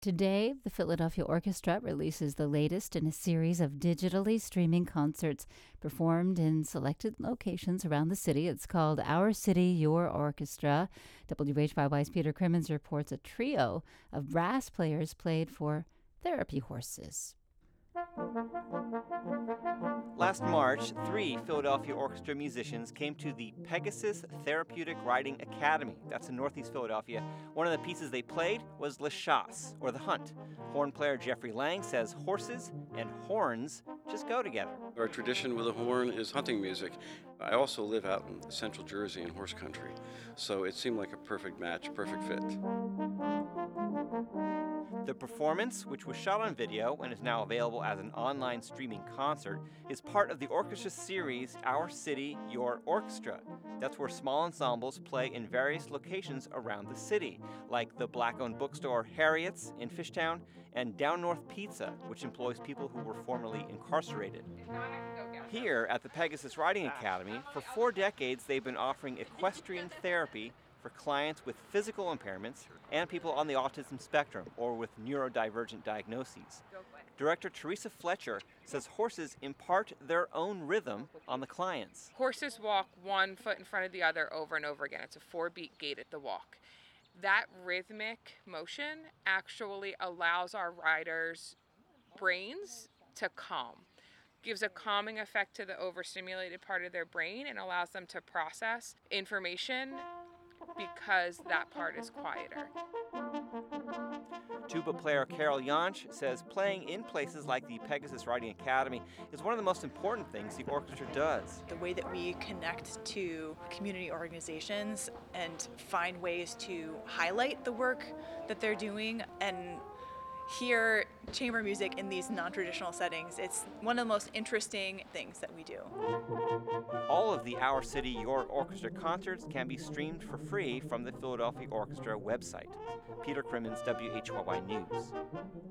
Today, the Philadelphia Orchestra releases the latest in a series of digitally streaming concerts performed in selected locations around the city. It's called Our City, Your Orchestra. WHYY's Peter Crimmins reports a trio of brass players played for therapy horses. Last March, 3 Philadelphia Orchestra musicians came to the Pegasus Therapeutic Riding Academy. That's in Northeast Philadelphia. One of the pieces they played was Le Chasse, or The Hunt. Horn player Jeffrey Lang says horses and horns just go together. Our tradition with a horn is hunting music. I also live out in central Jersey in horse country, so it seemed like a perfect match, perfect fit. The performance, which was shot on video and is now available as an online streaming concert, is part of the orchestra series Our City, Your Orchestra. That's where small ensembles play in various locations around the city, like the Black-owned bookstore Harriet's in Fishtown and Down North Pizza, which employs people who were formerly incarcerated. Here at the Pegasus Riding Academy, for 4 decades they've been offering equestrian therapy for clients with physical impairments and people on the autism spectrum or with neurodivergent diagnoses. Director Teresa Fletcher says horses impart their own rhythm on the clients. Horses walk one foot in front of the other over and over again. It's a 4-beat gait at the walk. That rhythmic motion actually allows our riders' brains to calm. Gives a calming effect to the overstimulated part of their brain and allows them to process information because that part is quieter. Tuba player Carol Jansch says playing in places like the Pegasus Riding Academy is one of the most important things the orchestra does. The way that we connect to community organizations and find ways to highlight the work that they're doing and hear chamber music in these non-traditional settings. It's one of the most interesting things that we do. All of the Our City, Your Orchestra concerts can be streamed for free from the Philadelphia Orchestra website. Peter Crimmins, WHYY News.